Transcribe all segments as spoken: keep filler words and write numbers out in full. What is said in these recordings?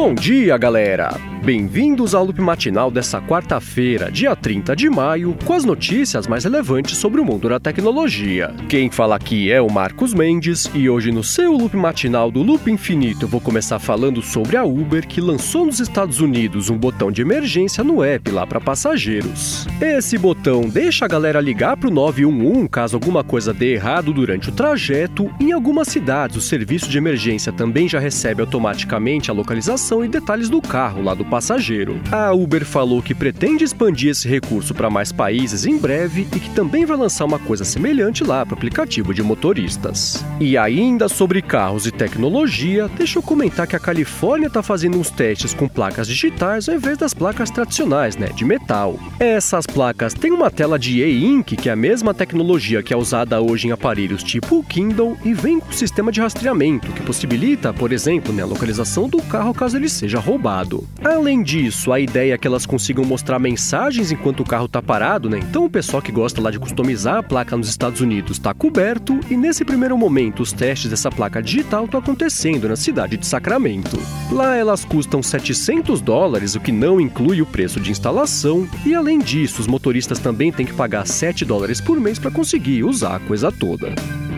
Bom dia, galera! Bem-vindos ao Loop Matinal dessa quarta-feira, dia trinta de maio, com as notícias mais relevantes sobre o mundo da tecnologia. Quem fala aqui é o Marcos Mendes, e hoje no seu Loop Matinal do Loop Infinito eu vou começar falando sobre a Uber, que lançou nos Estados Unidos um botão de emergência no app lá para passageiros. Esse botão deixa a galera ligar para o nove um um caso alguma coisa dê errado durante o trajeto. Em algumas cidades, o serviço de emergência também já recebe automaticamente a localização e detalhes do carro lá do passageiro. A Uber falou que pretende expandir esse recurso para mais países em breve e que também vai lançar uma coisa semelhante lá para o aplicativo de motoristas. E ainda sobre carros e tecnologia, deixa eu comentar que a Califórnia está fazendo uns testes com placas digitais ao invés das placas tradicionais, né, de metal. Essas placas têm uma tela de e-ink, que é a mesma tecnologia que é usada hoje em aparelhos tipo o Kindle, e vem com um sistema de rastreamento que possibilita, por exemplo, né, a localização do carro caso ele seja roubado. Além disso, a ideia é que elas consigam mostrar mensagens enquanto o carro está parado, né? Então o pessoal que gosta lá de customizar a placa nos Estados Unidos está coberto, e nesse primeiro momento os testes dessa placa digital estão acontecendo na cidade de Sacramento. Lá elas custam setecentos dólares, o que não inclui o preço de instalação, e além disso os motoristas também têm que pagar sete dólares por mês para conseguir usar a coisa toda.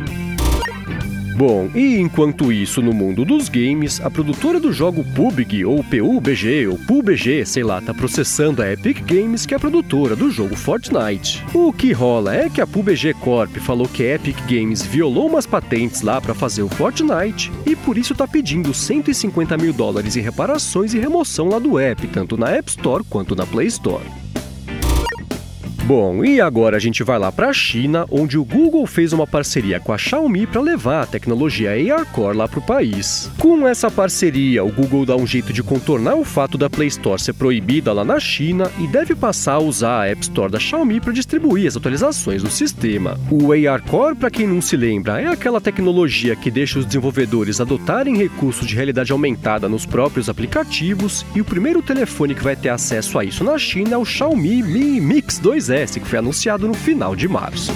Bom, e enquanto isso, no mundo dos games, a produtora do jogo P U B G, ou P U B G, ou P U B G, sei lá, tá processando a Epic Games, que é a produtora do jogo Fortnite. O que rola é que a P U B G Corp falou que a Epic Games violou umas patentes lá pra fazer o Fortnite, e por isso tá pedindo cento e cinquenta mil dólares em reparações e remoção lá do app, tanto na App Store quanto na Play Store. Bom, e agora a gente vai lá para a China, onde o Google fez uma parceria com a Xiaomi para levar a tecnologia A R Core lá para o país. Com essa parceria, o Google dá um jeito de contornar o fato da Play Store ser proibida lá na China e deve passar a usar a App Store da Xiaomi para distribuir as atualizações do sistema. O A R Core, para quem não se lembra, é aquela tecnologia que deixa os desenvolvedores adotarem recursos de realidade aumentada nos próprios aplicativos, e o primeiro telefone que vai ter acesso a isso na China é o Xiaomi Mi Mix dois S, que foi anunciado no final de março.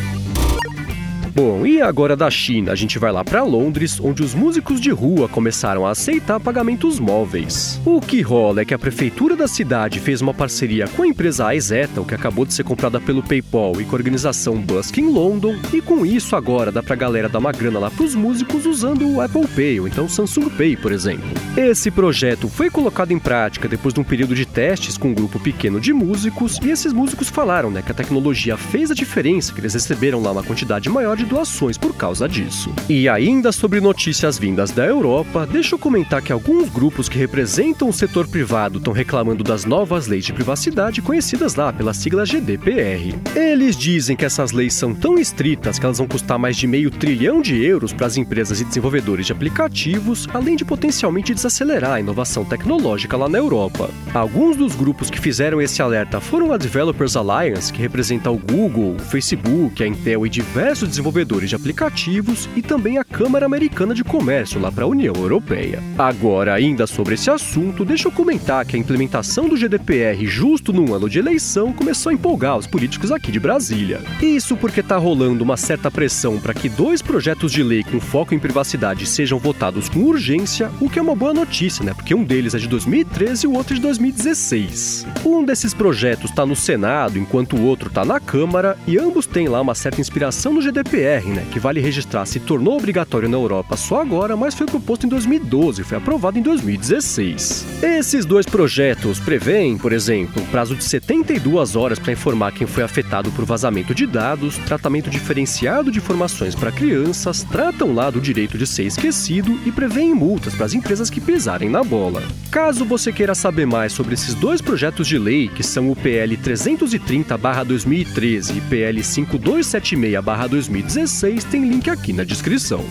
Bom, e agora da China, a gente vai lá para Londres, onde os músicos de rua começaram a aceitar pagamentos móveis. O que rola é que a prefeitura da cidade fez uma parceria com a empresa iZettle, que acabou de ser comprada pelo PayPal, e com a organização Busking London, e com isso agora dá pra galera dar uma grana lá pros músicos usando o Apple Pay, ou então o Samsung Pay, por exemplo. Esse projeto foi colocado em prática depois de um período de testes com um grupo pequeno de músicos, e esses músicos falaram, né, que a tecnologia fez a diferença, que eles receberam lá uma quantidade maior de doações por causa disso. E ainda sobre notícias vindas da Europa, deixa eu comentar que alguns grupos que representam o setor privado estão reclamando das novas leis de privacidade conhecidas lá pela sigla G D P R. Eles dizem que essas leis são tão estritas que elas vão custar mais de meio trilhão de euros para as empresas e desenvolvedores de aplicativos, além de potencialmente desacelerar a inovação tecnológica lá na Europa. Alguns dos grupos que fizeram esse alerta foram a Developers Alliance, que representa o Google, o Facebook, a Intel e diversos desenvolvedores de aplicativos, e também a Câmara Americana de Comércio lá para a União Europeia. Agora, ainda sobre esse assunto, deixa eu comentar que a implementação do G D P R justo num ano de eleição começou a empolgar os políticos aqui de Brasília. Isso porque tá rolando uma certa pressão para que dois projetos de lei com foco em privacidade sejam votados com urgência, o que é uma boa notícia, né? Porque um deles é de dois mil e treze e o outro é de dois mil e dezesseis. Um desses projetos está no Senado, enquanto o outro está na Câmara, e ambos têm lá uma certa inspiração no G D P R, né, que vale registrar se tornou obrigatório na Europa só agora, mas foi proposto em dois mil e doze e foi aprovado em dois mil e dezesseis. Esses dois projetos prevêem, por exemplo, um prazo de setenta e duas horas para informar quem foi afetado por vazamento de dados, tratamento diferenciado de informações para crianças, tratam lá do direito de ser esquecido e prevêem multas para as empresas que pisarem na bola. Caso você queira saber mais sobre esses dois projetos de lei, que são o P L trezentos e trinta barra dois mil e treze e P L cinco dois sete seis barra dois mil e dezesseis, tem link aqui na descrição.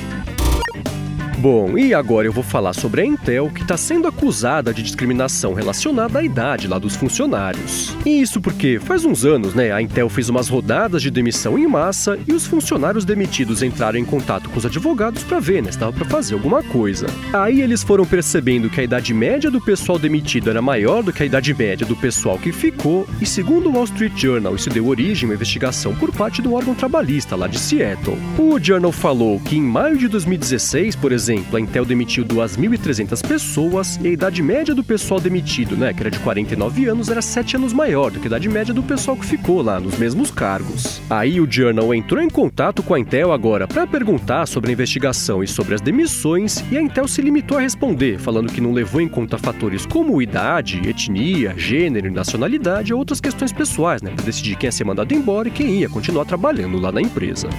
Bom, e agora eu vou falar sobre a Intel, que está sendo acusada de discriminação relacionada à idade lá dos funcionários. E isso porque faz uns anos, né, a Intel fez umas rodadas de demissão em massa e os funcionários demitidos entraram em contato com os advogados para ver, né, se dava para fazer alguma coisa. Aí eles foram percebendo que a idade média do pessoal demitido era maior do que a idade média do pessoal que ficou, e segundo o Wall Street Journal, isso deu origem a uma investigação por parte do órgão trabalhista lá de Seattle. O Journal falou que em maio de dois mil e dezesseis, por exemplo, exemplo, a Intel demitiu duas mil e trezentas pessoas e a idade média do pessoal demitido, né, que era de quarenta e nove anos, era sete anos maior do que a idade média do pessoal que ficou lá nos mesmos cargos. Aí o Journal entrou em contato com a Intel agora para perguntar sobre a investigação e sobre as demissões, e a Intel se limitou a responder, falando que não levou em conta fatores como idade, etnia, gênero e nacionalidade ou outras questões pessoais, né, para decidir quem ia ser mandado embora e quem ia continuar trabalhando lá na empresa.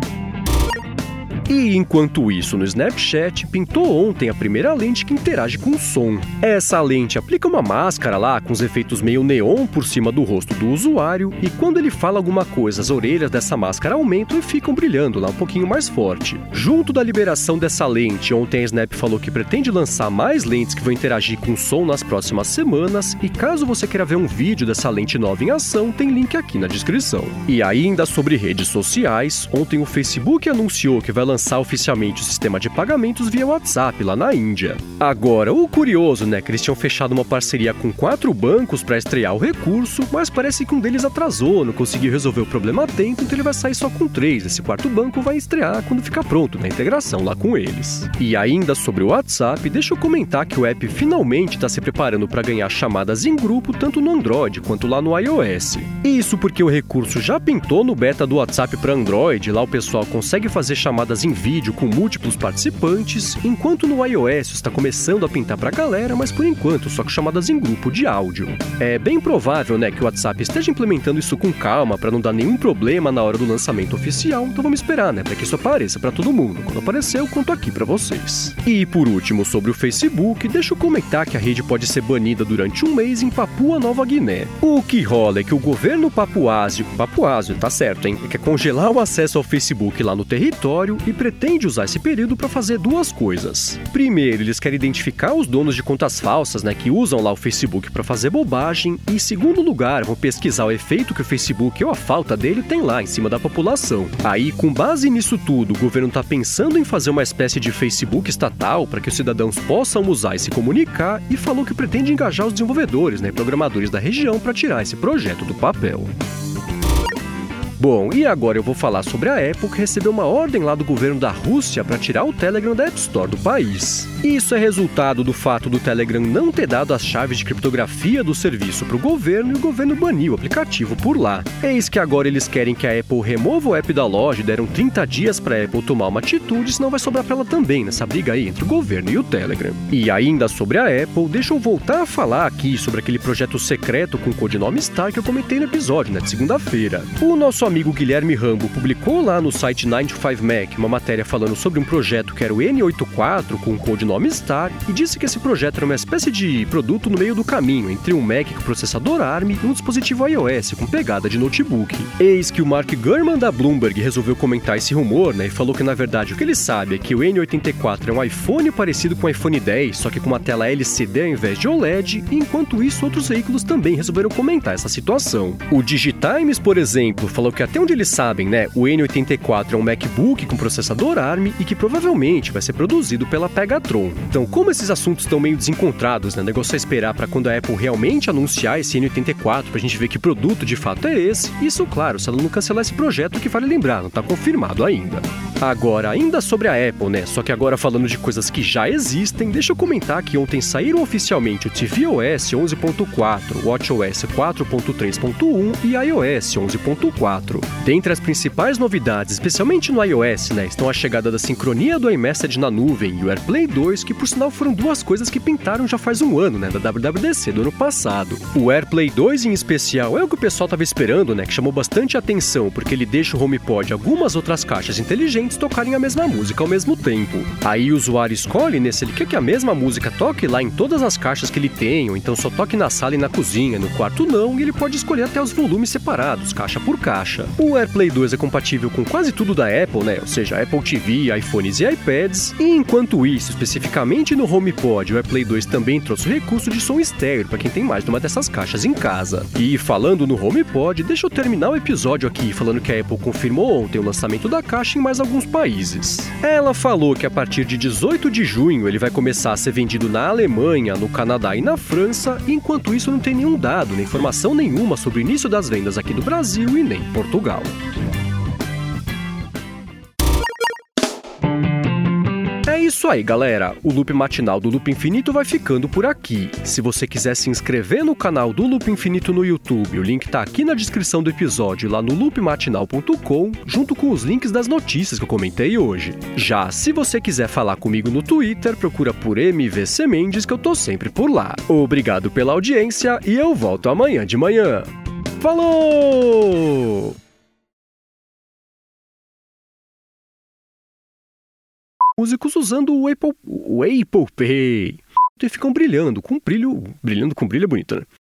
E enquanto isso, no Snapchat, pintou ontem a primeira lente que interage com o som. Essa lente aplica uma máscara lá com os efeitos meio neon por cima do rosto do usuário e quando ele fala alguma coisa, as orelhas dessa máscara aumentam e ficam brilhando lá um pouquinho mais forte. Junto da liberação dessa lente, ontem a Snap falou que pretende lançar mais lentes que vão interagir com o som nas próximas semanas e caso você queira ver um vídeo dessa lente nova em ação, tem link aqui na descrição. E ainda sobre redes sociais, ontem o Facebook anunciou que vai lançar oficialmente o sistema de pagamentos via WhatsApp lá na Índia. Agora, o curioso, né, que eles tinham fechado uma parceria com quatro bancos para estrear o recurso, mas parece que um deles atrasou, não conseguiu resolver o problema a tempo, então ele vai sair só com três. Esse quarto banco vai estrear quando ficar pronto na integração lá com eles. E ainda sobre o WhatsApp, deixa eu comentar que o app finalmente está se preparando para ganhar chamadas em grupo tanto no Android quanto lá no iOS. Isso porque o recurso já pintou no beta do WhatsApp para Android, lá o pessoal consegue fazer chamadas em vídeo com múltiplos participantes, enquanto no iOS está começando a pintar pra galera, mas por enquanto só com chamadas em grupo de áudio. É bem provável, né, que o WhatsApp esteja implementando isso com calma para não dar nenhum problema na hora do lançamento oficial, então vamos esperar, né, para que isso apareça para todo mundo. Quando aparecer, eu conto aqui para vocês. E por último, sobre o Facebook, deixa eu comentar que a rede pode ser banida durante um mês em Papua Nova Guiné. O que rola é que o governo papuásio, papuásio, tá certo, hein, quer congelar o acesso ao Facebook lá no território e pretende usar esse período para fazer duas coisas. Primeiro, eles querem identificar os donos de contas falsas, né, que usam lá o Facebook para fazer bobagem, e em segundo lugar, vão pesquisar o efeito que o Facebook ou a falta dele tem lá em cima da população. Aí, com base nisso tudo, o governo está pensando em fazer uma espécie de Facebook estatal para que os cidadãos possam usar e se comunicar, e falou que pretende engajar os desenvolvedores, né, e programadores da região para tirar esse projeto do papel. Bom, e agora eu vou falar sobre a Apple, que recebeu uma ordem lá do governo da Rússia para tirar o Telegram da App Store do país. Isso é resultado do fato do Telegram não ter dado as chaves de criptografia do serviço para o governo e o governo baniu o aplicativo por lá. Eis que agora eles querem que a Apple remova o app da loja e deram trinta dias para a Apple tomar uma atitude, senão vai sobrar para ela também nessa briga aí entre o governo e o Telegram. E ainda sobre a Apple, deixa eu voltar a falar aqui sobre aquele projeto secreto com o codinome Star que eu comentei no episódio, né, de segunda-feira. O nosso amigo Guilherme Rambo publicou lá no site nine to five Mac uma matéria falando sobre um projeto que era o N oitenta e quatro com o codinome Star e disse que esse projeto era uma espécie de produto no meio do caminho entre um Mac com processador ARM e um dispositivo iOS com pegada de notebook. Eis que o Mark Gurman da Bloomberg resolveu comentar esse rumor, né, e falou que na verdade o que ele sabe é que o N oitenta e quatro é um iPhone parecido com o iPhone dez, só que com uma tela L C D ao invés de O L E D, e enquanto isso outros veículos também resolveram comentar essa situação. O Digitimes, por exemplo, falou que até onde eles sabem, né, o N oitenta e quatro é um MacBook com processador ARM e que provavelmente vai ser produzido pela Pegatron. Então, como esses assuntos estão meio desencontrados, né, o negócio é esperar para quando a Apple realmente anunciar esse N oitenta e quatro pra gente ver que produto de fato é esse, isso, claro, se ela não cancelar esse projeto, que vale lembrar, não tá confirmado ainda. Agora, ainda sobre a Apple, né, só que agora falando de coisas que já existem, deixa eu comentar que ontem saíram oficialmente o tvOS onze ponto quatro, WatchOS quatro ponto três ponto um e iOS onze ponto quatro. Dentre as principais novidades, especialmente no iOS, né, estão a chegada da sincronia do iMessage na nuvem e o AirPlay dois, que por sinal foram duas coisas que pintaram já faz um ano, né, da W W D C do ano passado. O AirPlay dois em especial é o que o pessoal estava esperando, né, que chamou bastante atenção, porque ele deixa o HomePod e algumas outras caixas inteligentes tocarem a mesma música ao mesmo tempo. Aí o usuário escolhe, né, se ele quer que a mesma música toque lá em todas as caixas que ele tem, ou então só toque na sala e na cozinha, no quarto não, e ele pode escolher até os volumes separados, caixa por caixa. O AirPlay dois é compatível com quase tudo da Apple, né, ou seja, Apple T V, iPhones e iPads, e enquanto isso, especificamente no HomePod, o AirPlay dois também trouxe o recurso de som estéreo para quem tem mais de uma dessas caixas em casa. E falando no HomePod, deixa eu terminar o episódio aqui falando que a Apple confirmou ontem o lançamento da caixa em mais alguns países. Ela falou que a partir de dezoito de junho ele vai começar a ser vendido na Alemanha, no Canadá e na França, e enquanto isso não tem nenhum dado, nem informação nenhuma sobre o início das vendas aqui do Brasil e nem Portugal. É isso aí, galera. O Loop Matinal do Loop Infinito vai ficando por aqui. Se você quiser se inscrever no canal do Loop Infinito no YouTube, o link tá aqui na descrição do episódio, lá no loop matinal ponto com, junto com os links das notícias que eu comentei hoje. Já se você quiser falar comigo no Twitter, procura por M V C Mendes, que eu tô sempre por lá. Obrigado pela audiência e eu volto amanhã de manhã. Falou! Músicos usando o Apple, o Apple Pay. E ficam brilhando com brilho, brilhando com brilho é bonito, né?